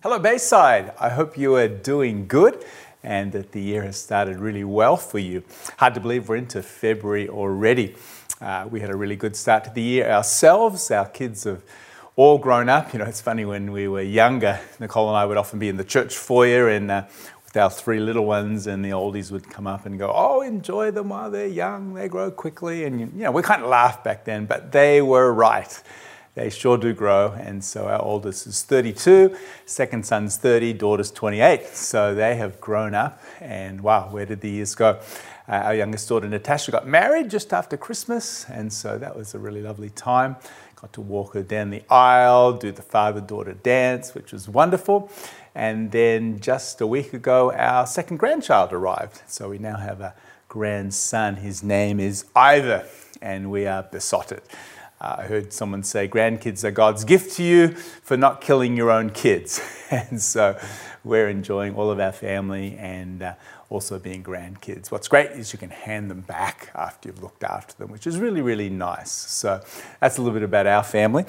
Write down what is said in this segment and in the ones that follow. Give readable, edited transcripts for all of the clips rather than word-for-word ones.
Hello Bayside, I hope you are doing good and that the year has started really well for you. Hard to believe we're into February already. We had a really good start to the year ourselves. Our kids have all grown up. You know, it's funny, when we were younger, Nicole and I would often be in the church foyer and with our three little ones, and the oldies would come up and go, "Oh, enjoy them while they're young, they grow quickly." And you know, we kind of laughed back then, but they were right. They sure do grow. And so our oldest is 32, second son's 30, daughter's 28. So they have grown up, and wow, where did the years go? Our youngest daughter, Natasha, got married just after Christmas, and so that was a really lovely time. Got to walk her down the aisle, do the father-daughter dance, which was wonderful. And then just a week ago, our second grandchild arrived. So we now have a grandson. His name is Ivor, and we are besotted. I heard someone say grandkids are God's gift to you for not killing your own kids. And so we're enjoying all of our family and also being grandkids. What's great is you can hand them back after you've looked after them, which is really, really nice. So that's a little bit about our family.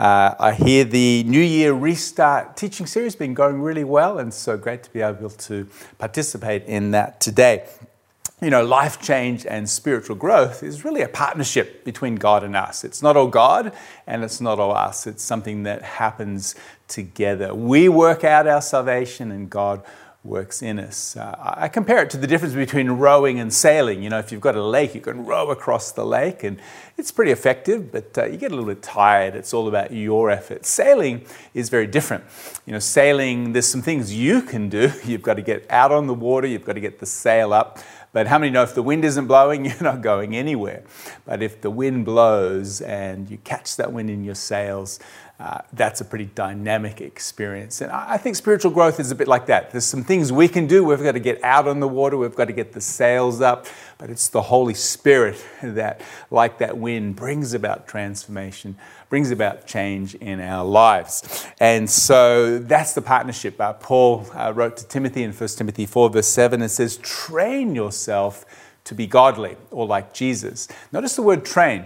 I hear the New Year Restart teaching series has been going really well, and so great to be able to participate in that today. You know, life change and spiritual growth is really a partnership between God and us. It's not all God and it's not all us. It's something that happens together. We work out our salvation and God works in us. I compare it to the difference between rowing and sailing. You know, if you've got a lake, you can row across the lake and it's pretty effective, but you get a little bit tired. It's all about your effort. Sailing is very different. You know, sailing, there's some things you can do. You've got to get out on the water. You've got to get the sail up. But how many know if the wind isn't blowing, you're not going anywhere? But if the wind blows and you catch that wind in your sails, that's a pretty dynamic experience. And I think spiritual growth is a bit like that. There's some things we can do. We've got to get out on the water. We've got to get the sails up. But it's the Holy Spirit that, like that wind, brings about transformation, brings about change in our lives. And so that's the partnership. Paul wrote to Timothy in 1 Timothy 4, verse 7, and says, "Train yourself to be godly," or like Jesus. Notice the word train.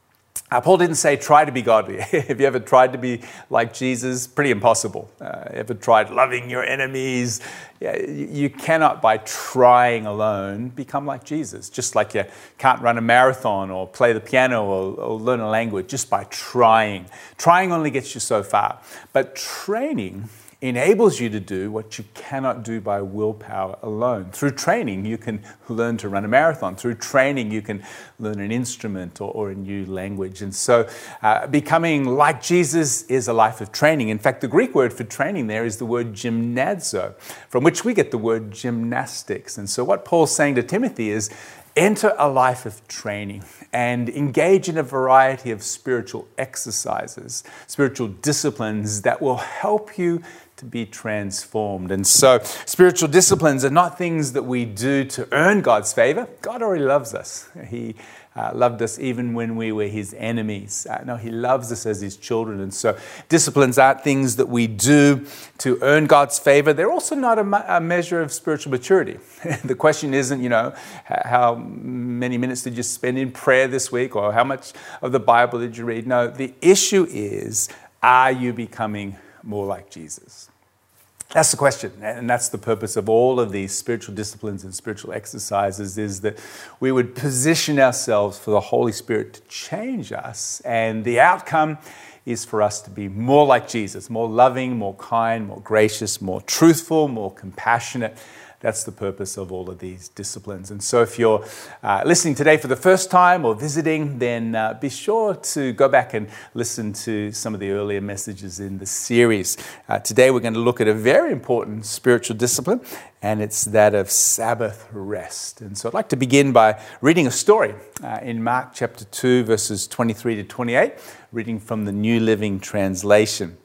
Paul didn't say try to be godly. Have you ever tried to be like Jesus? Pretty impossible. Ever tried loving your enemies? Yeah, you cannot, by trying alone, become like Jesus. Just like you can't run a marathon or play the piano or learn a language just by trying. Trying only gets you so far. But training enables you to do what you cannot do by willpower alone. Through training, you can learn to run a marathon. Through training, you can learn an instrument or a new language. And so becoming like Jesus is a life of training. In fact, the Greek word for training there is the word gymnazo, from which we get the word gymnastics. And so what Paul's saying to Timothy is, enter a life of training and engage in a variety of spiritual exercises, spiritual disciplines that will help you to be transformed. And so spiritual disciplines are not things that we do to earn God's favor. God already loves us. He loved us even when we were his enemies. No, he loves us as his children. And so disciplines aren't things that we do to earn God's favor. They're also not a measure of spiritual maturity. The question isn't, you know, how many minutes did you spend in prayer this week, or how much of the Bible did you read? No, the issue is, are you becoming more like Jesus? That's the question, and that's the purpose of all of these spiritual disciplines and spiritual exercises, is that we would position ourselves for the Holy Spirit to change us, and the outcome is for us to be more like Jesus, more loving, more kind, more gracious, more truthful, more compassionate. That's the purpose of all of these disciplines. And so if you're listening today for the first time or visiting, then be sure to go back and listen to some of the earlier messages in the series. Today we're going to look at a very important spiritual discipline, and it's that of Sabbath rest. And so I'd like to begin by reading a story in Mark chapter 2, verses 23 to 28, reading from the New Living Translation.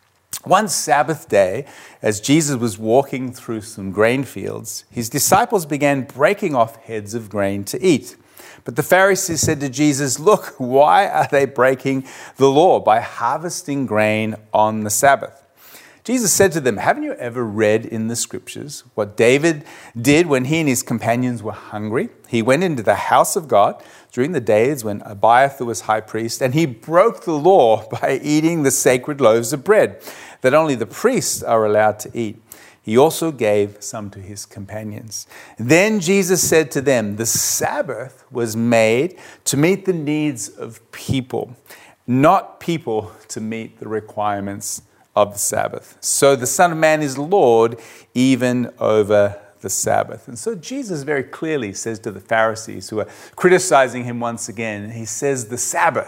One Sabbath day, as Jesus was walking through some grain fields, his disciples began breaking off heads of grain to eat. But the Pharisees said to Jesus, "Look, why are they breaking the law by harvesting grain on the Sabbath?" Jesus said to them, "Haven't you ever read in the scriptures what David did when he and his companions were hungry? He went into the house of God during the days when Abiathar was high priest, and he broke the law by eating the sacred loaves of bread. that only the priests are allowed to eat. He also gave some to his companions. Then Jesus said to them, the Sabbath was made to meet the needs of people, not people to meet the requirements of the Sabbath. So the Son of Man is Lord even over the Sabbath. And so Jesus very clearly says to the Pharisees who are criticizing him once again, he says the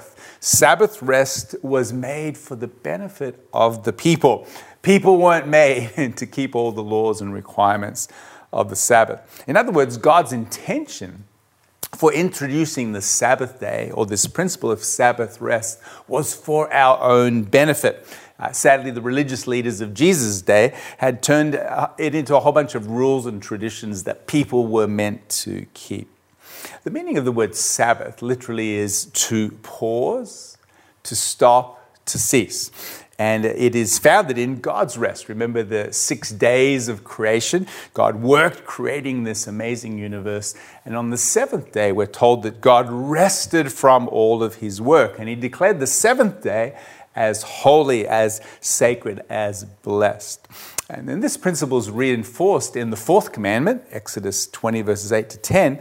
Sabbath rest was made for the benefit of the people. People weren't made to keep all the laws and requirements of the Sabbath. In other words, God's intention for introducing the Sabbath day, or this principle of Sabbath rest, was for our own benefit. Sadly, the religious leaders of Jesus' day had turned it into a whole bunch of rules and traditions that people were meant to keep. The meaning of the word Sabbath literally is to pause, to stop, to cease. And it is founded in God's rest. Remember the 6 days of creation? God worked creating this amazing universe. And on the seventh day, we're told that God rested from all of his work. And he declared the seventh day as holy, as sacred, as blessed. And then this principle is reinforced in the fourth commandment, Exodus 20, verses 8 to 10,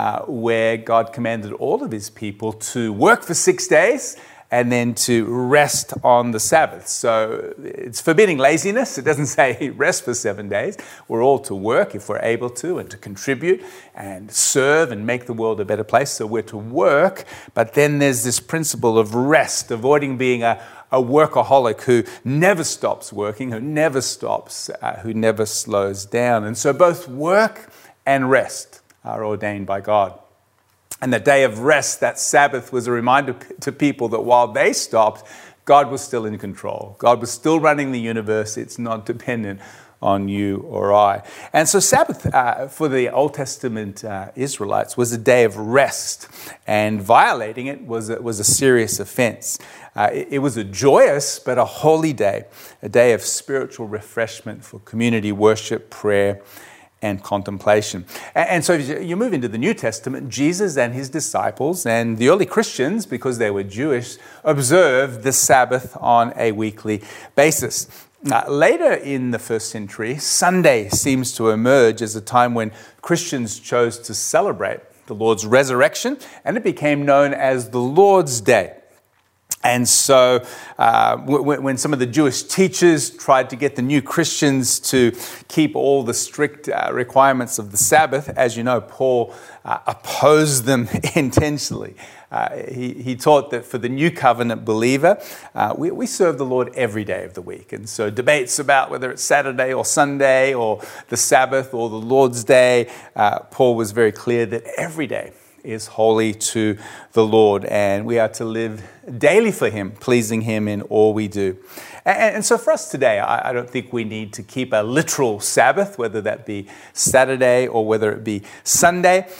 where God commanded all of his people to work for 6 days and then to rest on the Sabbath. So it's forbidding laziness. It doesn't say rest for 7 days. We're all to work if we're able to, and to contribute and serve and make the world a better place. So we're to work, but then there's this principle of rest, avoiding being a workaholic who never stops working, who never stops, who never slows down. And so both work and rest are ordained by God. And the day of rest, that Sabbath, was a reminder to people that while they stopped, God was still in control. God was still running the universe. It's not dependent on you or I. And so Sabbath for the Old Testament Israelites was a day of rest, and violating it was a serious offense. It was a joyous but a holy day, a day of spiritual refreshment for community worship, prayer, and contemplation. And so you move into the New Testament, Jesus and his disciples and the early Christians, because they were Jewish, observed the Sabbath on a weekly basis. Later in the first century, Sunday seems to emerge as a time when Christians chose to celebrate the Lord's resurrection, and it became known as the Lord's Day. And so when some of the Jewish teachers tried to get the new Christians to keep all the strict requirements of the Sabbath, as you know, Paul opposed them intentionally. He taught that for the new covenant believer, we serve the Lord every day of the week. And so debates about whether it's Saturday or Sunday or the Sabbath or the Lord's Day, Paul was very clear that every day is holy to the Lord, and we are to live daily for him, pleasing him in all we do. And so for us today, I don't think we need to keep a literal Sabbath, whether that be Saturday or whether it be Sunday.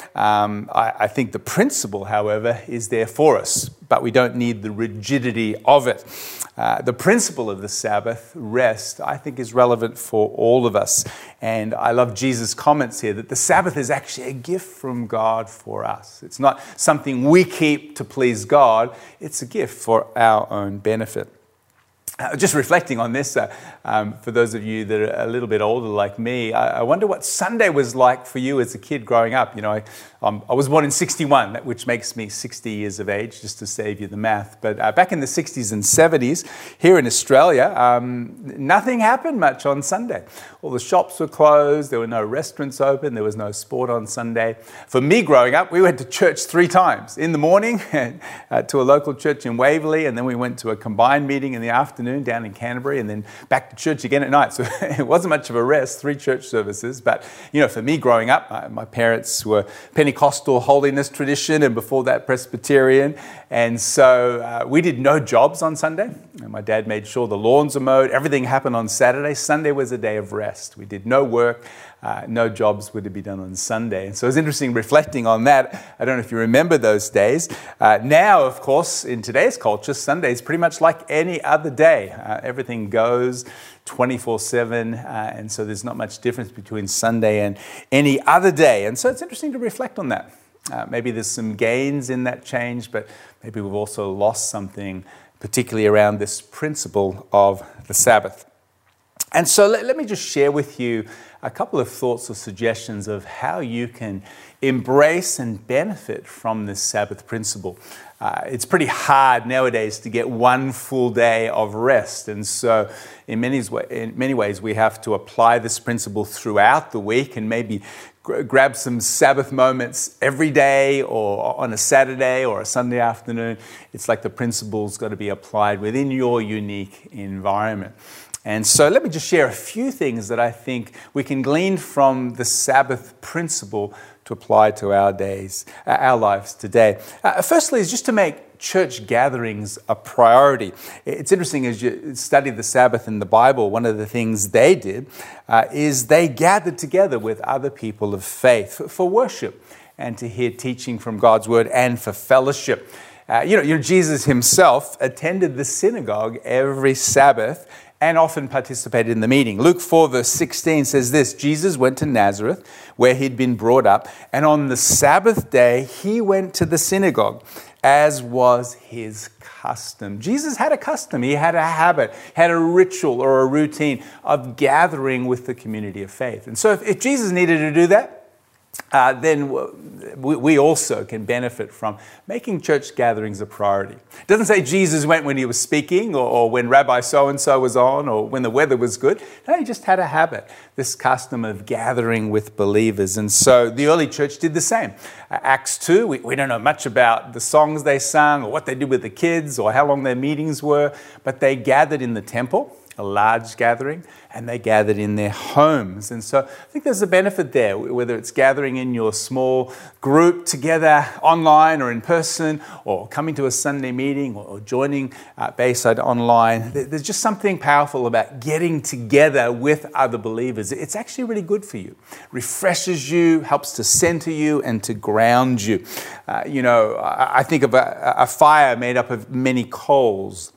I think the principle, however, is there for us, but we don't need the rigidity of it. The principle of the Sabbath, rest, I think is relevant for all of us. And I love Jesus' comments here that the Sabbath is actually a gift from God for us. It's not something we keep to please God. It's a gift for our own benefit. Just reflecting on this, for those of you that are a little bit older like me, I wonder what Sunday was like for you as a kid growing up. You know, I was born in 61, which makes me 60 years of age, just to save you the math. But back in the 60s and 70s, here in Australia, nothing happened much on Sunday. All the shops were closed, there were no restaurants open, there was no sport on Sunday. For me growing up, we went to church 3 times. In the morning to a local church in Waverley, and then we went to a combined meeting in the afternoon down in Canterbury, and then back to church again at night. So it wasn't much of a rest, 3 church services. But, you know, for me growing up, my parents were Pentecostal holiness tradition, and before that Presbyterian. And so we did no jobs on Sunday. And my dad made sure the lawns were mowed. Everything happened on Saturday. Sunday was a day of rest. We did no work. No jobs were to be done on Sunday. And so it was interesting reflecting on that. I don't know if you remember those days. Now, of course, in today's culture, Sunday is pretty much like any other day. Everything goes 24/7, and so there's not much difference between Sunday and any other day. And so it's interesting to reflect on that. Maybe there's some gains in that change, but maybe we've also lost something, particularly around this principle of the Sabbath. And so let me just share with you a couple of thoughts or suggestions of how you can embrace and benefit from this Sabbath principle. It's pretty hard nowadays to get one full day of rest. And so in many ways, we have to apply this principle throughout the week and maybe grab some Sabbath moments every day or on a Saturday or a Sunday afternoon. It's like the principle's got to be applied within your unique environment. And so let me just share a few things that I think we can glean from the Sabbath principle to apply to our lives today. Firstly, is just to make church gatherings a priority. It's interesting as you study the Sabbath in the Bible, one of the things they did is they gathered together with other people of faith for worship and to hear teaching from God's word and for fellowship. Jesus himself attended the synagogue every Sabbath and often participated in the meeting. Luke 4 verse 16 says this: Jesus went to Nazareth, where he'd been brought up, and on the Sabbath day he went to the synagogue, as was his custom. Jesus had a custom, he had a habit, had a ritual or a routine of gathering with the community of faith. And so if Jesus needed to do that, then we also can benefit from making church gatherings a priority. It doesn't say Jesus went when he was speaking or when Rabbi so-and-so was on or when the weather was good. No, he just had a habit, this custom of gathering with believers. And so the early church did the same. Acts 2, we don't know much about the songs they sang or what they did with the kids or how long their meetings were, but they gathered in the temple, a large gathering, and they gathered in their homes. And so I think there's a benefit there, whether it's gathering in your small group together online or in person, or coming to a Sunday meeting or joining Bayside online. There's just something powerful about getting together with other believers. It's actually really good for you. Refreshes you, helps to center you and to ground you. I think of a fire made up of many coals.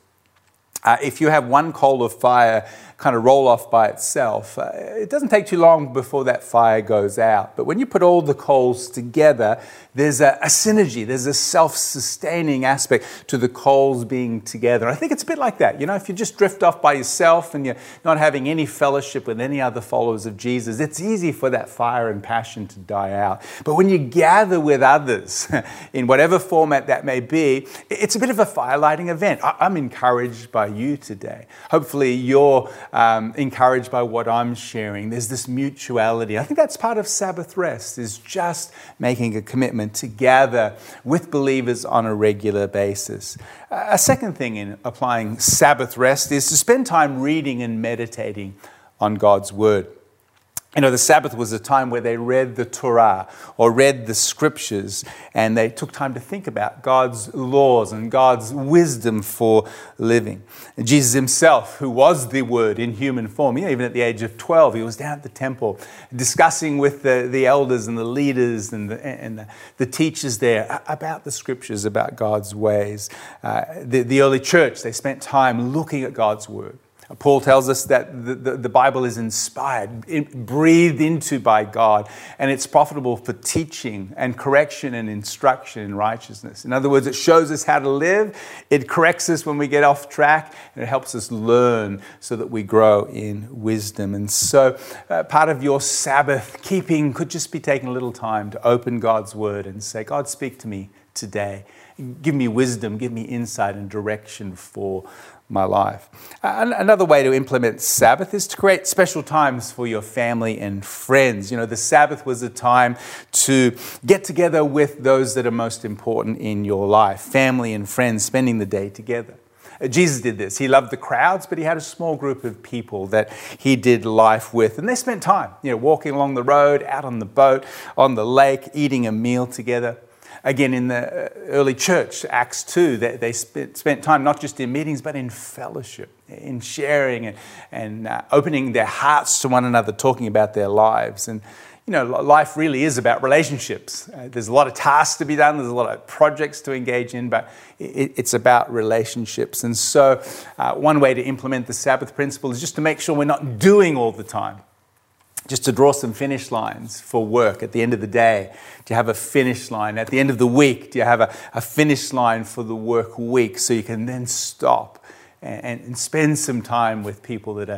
If you have one coal of fire kind of roll off by itself, it doesn't take too long before that fire goes out. But when you put all the coals together, there's a synergy, there's a self-sustaining aspect to the coals being together. I think it's a bit like that. If you just drift off by yourself and you're not having any fellowship with any other followers of Jesus, it's easy for that fire and passion to die out. But when you gather with others, in whatever format that may be, it's a bit of a fire-lighting event. I'm encouraged by you today. Hopefully you're encouraged by what I'm sharing. There's this mutuality. I think that's part of Sabbath rest, is just making a commitment to gather with believers on a regular basis. A second thing in applying Sabbath rest is to spend time reading and meditating on God's word. The Sabbath was a time where they read the Torah or read the scriptures, and they took time to think about God's laws and God's wisdom for living. And Jesus himself, who was the Word in human form, even at the age of 12, he was down at the temple discussing with the elders and the leaders and the teachers there about the scriptures, about God's ways. The early church, they spent time looking at God's Word. Paul tells us that the Bible is inspired, breathed into by God, and it's profitable for teaching and correction and instruction in righteousness. In other words, it shows us how to live, it corrects us when we get off track, and it helps us learn so that we grow in wisdom. And so part of your Sabbath keeping could just be taking a little time to open God's Word and say, God, speak to me today. Give me wisdom, give me insight and direction for my life. Another way to implement Sabbath is to create special times for your family and friends. The Sabbath was a time to get together with those that are most important in your life, family and friends, spending the day together. Jesus did this. He loved the crowds, but he had a small group of people that he did life with. And they spent time, walking along the road, out on the boat, on the lake, eating a meal together. Again, in the early church, Acts 2, they spent time not just in meetings, but in fellowship, in sharing and opening their hearts to one another, talking about their lives. And, life really is about relationships. There's a lot of tasks to be done. There's a lot of projects to engage in, but it's about relationships. And so one way to implement the Sabbath principle is just to make sure we're not doing all the time. Just to draw some finish lines for work at the end of the day. Do you have a finish line? At the end of the week, do you have a finish line for the work week so you can then stop and spend some time with people that are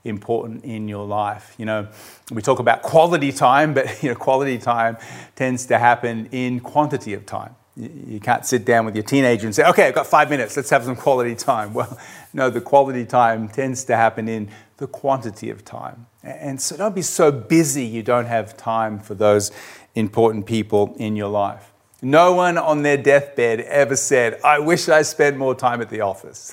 important in your life. We talk about quality time, but quality time tends to happen in quantity of time. You can't sit down with your teenager and say, okay, I've got 5 minutes, let's have some quality time. Well, no, the quality time tends to happen in the quantity of time. And so don't be so busy you don't have time for those important people in your life. No one on their deathbed ever said, I wish I spent more time at the office.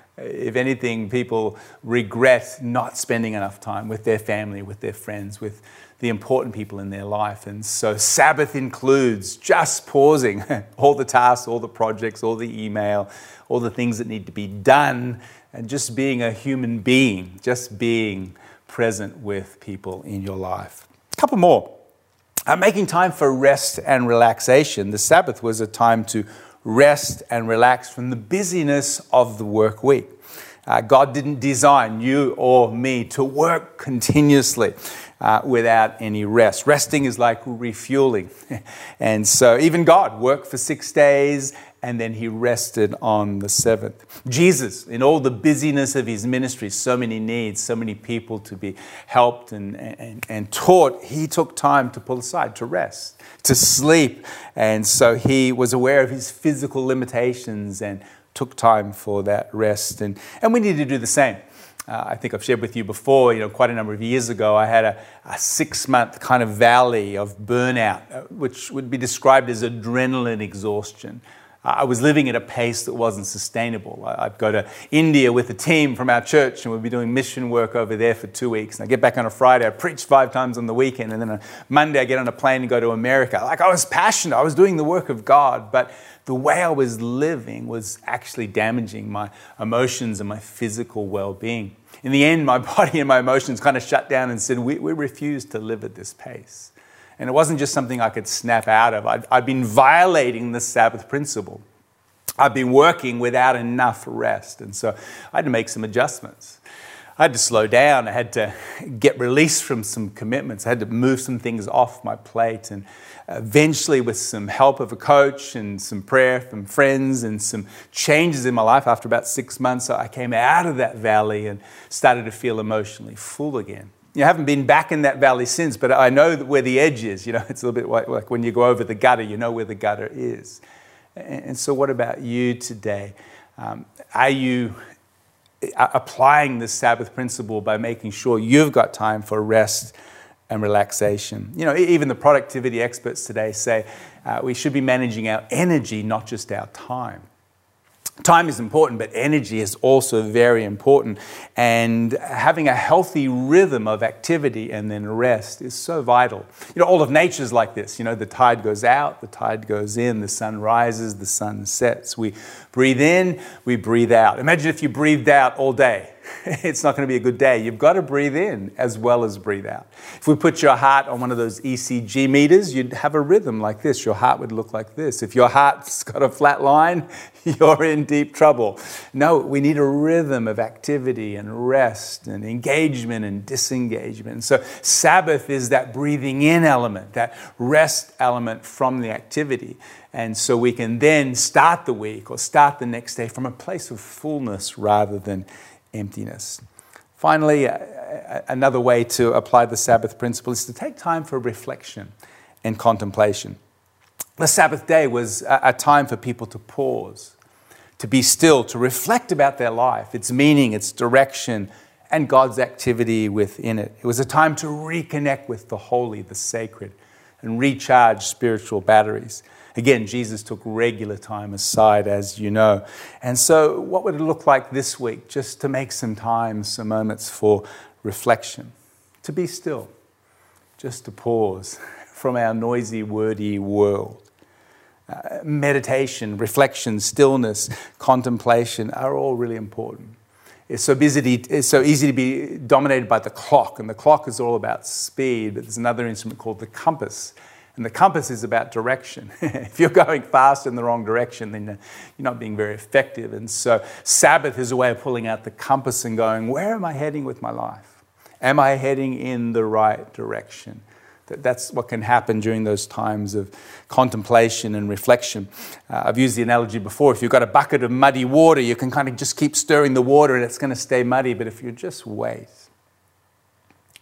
If anything, people regret not spending enough time with their family, with their friends, with the important people in their life. And so Sabbath includes just pausing all the tasks, all the projects, all the email, all the things that need to be done, and just being a human being, just being present with people in your life. A couple more. Making time for rest and relaxation. The Sabbath was a time to rest and relax from the busyness of the work week. God didn't design you or me to work continuously without any rest. Resting is like refueling. And so even God worked for 6 days and then he rested on the seventh. Jesus, in all the busyness of his ministry, so many needs, so many people to be helped and taught, he took time to pull aside, to rest, to sleep. And so he was aware of his physical limitations and took time for that rest. And we need to do the same. I think I've shared with you before, quite a number of years ago, I had a 6-month kind of valley of burnout, which would be described as adrenaline exhaustion. I was living at a pace that wasn't sustainable. I'd go to India with a team from our church and we'd be doing mission work over there for 2 weeks. And I get back on a Friday, I preach 5 times on the weekend, and then on Monday I get on a plane and go to America. I was passionate, I was doing the work of God, but the way I was living was actually damaging my emotions and my physical well-being. In the end, my body and my emotions kind of shut down and said, we refuse to live at this pace. And it wasn't just something I could snap out of. I'd been violating the Sabbath principle. I'd been working without enough rest. And so I had to make some adjustments. I had to slow down. I had to get released from some commitments. I had to move some things off my plate. And eventually, with some help of a coach and some prayer from friends and some changes in my life, after about 6 months, I came out of that valley and started to feel emotionally full again. I haven't been back in that valley since, but I know where the edge is. It's a little bit like when you go over the gutter, you know where the gutter is. And so what about you today? Are you applying the Sabbath principle by making sure you've got time for rest and relaxation? Even the productivity experts today say we should be managing our energy, not just our time. Time is important, but energy is also very important. And having a healthy rhythm of activity and then rest is so vital. All of nature is like this. The tide goes out, the tide goes in, the sun rises, the sun sets. We breathe in, we breathe out. Imagine if you breathed out all day. It's not going to be a good day. You've got to breathe in as well as breathe out. If we put your heart on one of those ECG meters, you'd have a rhythm like this. Your heart would look like this. If your heart's got a flat line, you're in deep trouble. No, we need a rhythm of activity and rest and engagement and disengagement. And so Sabbath is that breathing in element, that rest element from the activity. And so we can then start the week or start the next day from a place of fullness rather than emptiness. Finally, another way to apply the Sabbath principle is to take time for reflection and contemplation. The Sabbath day was a time for people to pause, to be still, to reflect about their life, its meaning, its direction, and God's activity within it. It was a time to reconnect with the holy, the sacred, and recharge spiritual batteries. Again, Jesus took regular time aside, as you know. And so what would it look like this week, just to make some time, some moments for reflection, to be still, just to pause from our noisy, wordy world. Meditation, reflection, stillness, contemplation are all really important. It's so easy to be dominated by the clock, and the clock is all about speed, but there's another instrument called the compass. And the compass is about direction. If you're going fast in the wrong direction, then you're not being very effective. And so Sabbath is a way of pulling out the compass and going, where am I heading with my life? Am I heading in the right direction? That's what can happen during those times of contemplation and reflection. I've used the analogy before. If you've got a bucket of muddy water, you can kind of just keep stirring the water and it's going to stay muddy. But if you just wait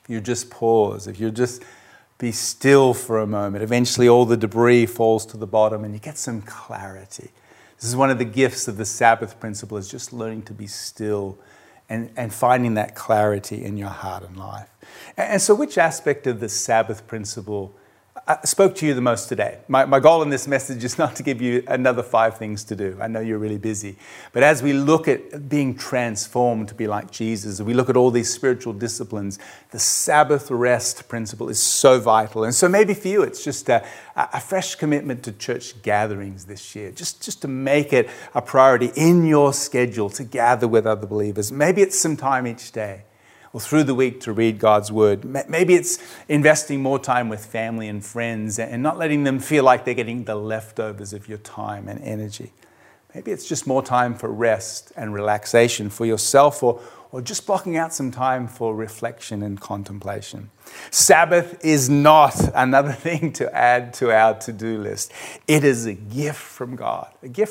you just pause, if you just be still for a moment, eventually all the debris falls to the bottom and you get some clarity. This is one of the gifts of the Sabbath principle, is just learning to be still and finding that clarity in your heart and life. And so which aspect of the Sabbath principle spoke to you the most today? My goal in this message is not to give you another 5 things to do. I know you're really busy. But as we look at being transformed to be like Jesus, we look at all these spiritual disciplines, the Sabbath rest principle is so vital. And so maybe for you, it's just a fresh commitment to church gatherings this year, just to make it a priority in your schedule to gather with other believers. Maybe it's some time each day or through the week to read God's word. Maybe it's investing more time with family and friends and not letting them feel like they're getting the leftovers of your time and energy. Maybe it's just more time for rest and relaxation for yourself, or just blocking out some time for reflection and contemplation. Sabbath is not another thing to add to our to-do list. It is a gift from God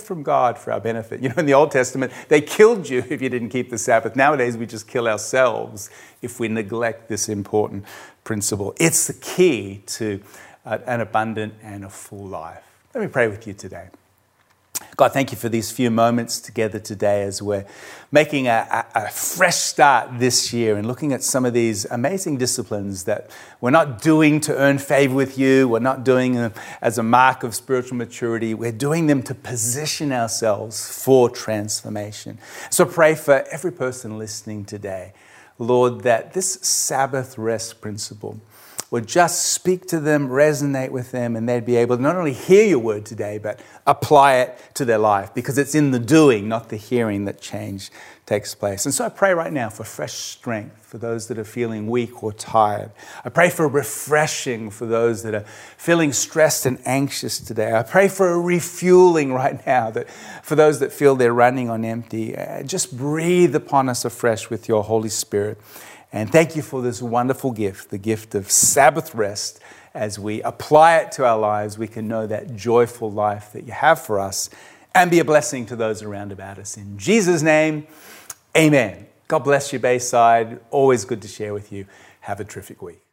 for our benefit. You know, in the Old Testament, they killed you if you didn't keep the Sabbath. Nowadays, we just kill ourselves if we neglect this important principle. It's the key to an abundant and a full life. Let me pray with you today. God, thank you for these few moments together today as we're making a fresh start this year and looking at some of these amazing disciplines that we're not doing to earn favor with you. We're not doing them as a mark of spiritual maturity. We're doing them to position ourselves for transformation. So pray for every person listening today, Lord, that this Sabbath rest principle would just speak to them, resonate with them, and they'd be able to not only hear your word today, but apply it to their life, because it's in the doing, not the hearing, that change takes place. And so I pray right now for fresh strength for those that are feeling weak or tired. I pray for refreshing for those that are feeling stressed and anxious today. I pray for a refueling right now, that for those that feel they're running on empty. Just breathe upon us afresh with your Holy Spirit. And thank you for this wonderful gift, the gift of Sabbath rest. As we apply it to our lives, we can know that joyful life that you have for us and be a blessing to those around about us. In Jesus' name, amen. God bless you, Bayside. Always good to share with you. Have a terrific week.